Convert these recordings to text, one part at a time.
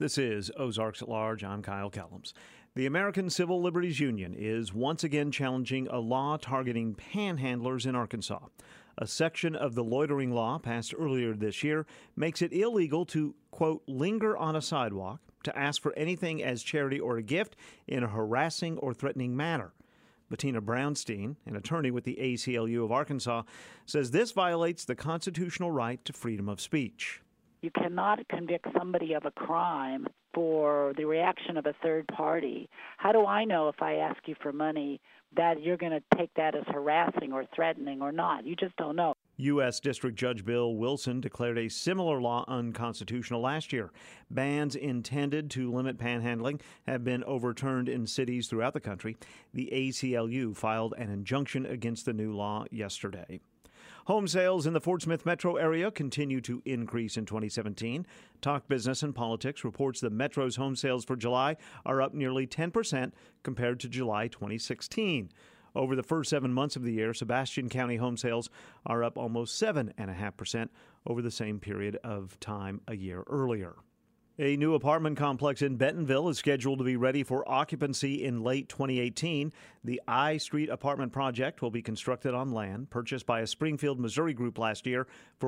This is Ozarks at Large. I'm Kyle Kellums. The American Civil Liberties Union is once again challenging a law targeting panhandlers in Arkansas. A section of the loitering law passed earlier this year makes it illegal to, quote, linger on a sidewalk, to ask for anything as charity or a gift in a harassing or threatening manner. Bettina Brownstein, an attorney with the ACLU of Arkansas, says this violates the constitutional right to freedom of speech. You cannot convict somebody of a crime for the reaction of a third party. How do I know if I ask you for money that you're going to take that as harassing or threatening or not? You just don't know. U.S. District Judge Bill Wilson declared a similar law unconstitutional last year. Bans intended to limit panhandling have been overturned in cities throughout the country. The ACLU filed an injunction against the new law yesterday. Home sales in the Fort Smith metro area continue to increase in 2017. Talk Business and Politics reports the metro's home sales for July are up nearly 10% compared to July 2016. Over the first 7 months of the year, Sebastian County home sales are up almost 7.5% over the same period of time a year earlier. A new apartment complex in Bentonville is scheduled to be ready for occupancy in late 2018. The I Street apartment project will be constructed on land purchased by a Springfield, Missouri group last year for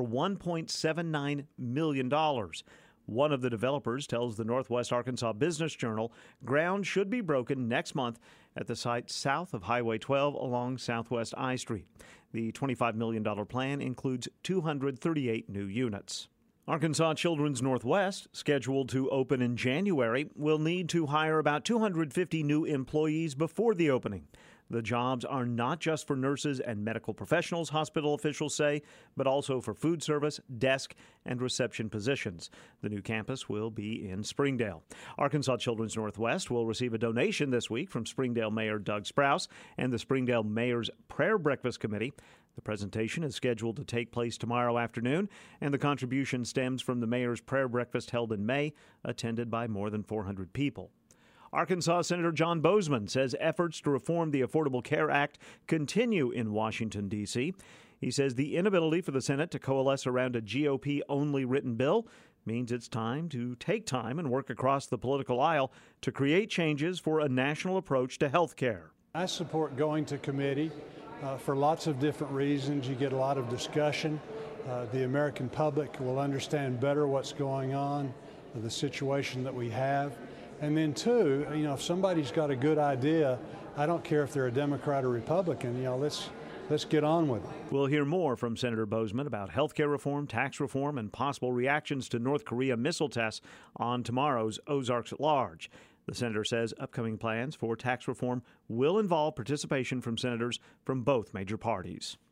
$1.79 million. One of the developers tells the Northwest Arkansas Business Journal ground should be broken next month at the site south of Highway 12 along Southwest I Street. The $25 million plan includes 238 new units. Arkansas Children's Northwest, scheduled to open in January, will need to hire about 250 new employees before the opening. The jobs are not just for nurses and medical professionals, hospital officials say, but also for food service, desk, and reception positions. The new campus will be in Springdale. Arkansas Children's Northwest will receive a donation this week from Springdale Mayor Doug Sprouse and the Springdale Mayor's Prayer Breakfast Committee. The presentation is scheduled to take place tomorrow afternoon, and the contribution stems from the mayor's prayer breakfast held in May, attended by more than 400 people. Arkansas Senator John Boozman says efforts to reform the Affordable Care Act continue in Washington, D.C. He says the inability for the Senate to coalesce around a GOP-only written bill means it's time to take time and work across the political aisle to create changes for a national approach to health care. I support going to committee for lots of different reasons. You get a lot of discussion. The American public will understand better what's going on, the situation that we have. And then two, if somebody's got a good idea, I don't care if they're a Democrat or Republican, let's get on with it. We'll hear more from Senator Boozman about health care reform, tax reform, and possible reactions to North Korea missile tests on tomorrow's Ozarks at Large. The senator says upcoming plans for tax reform will involve participation from senators from both major parties.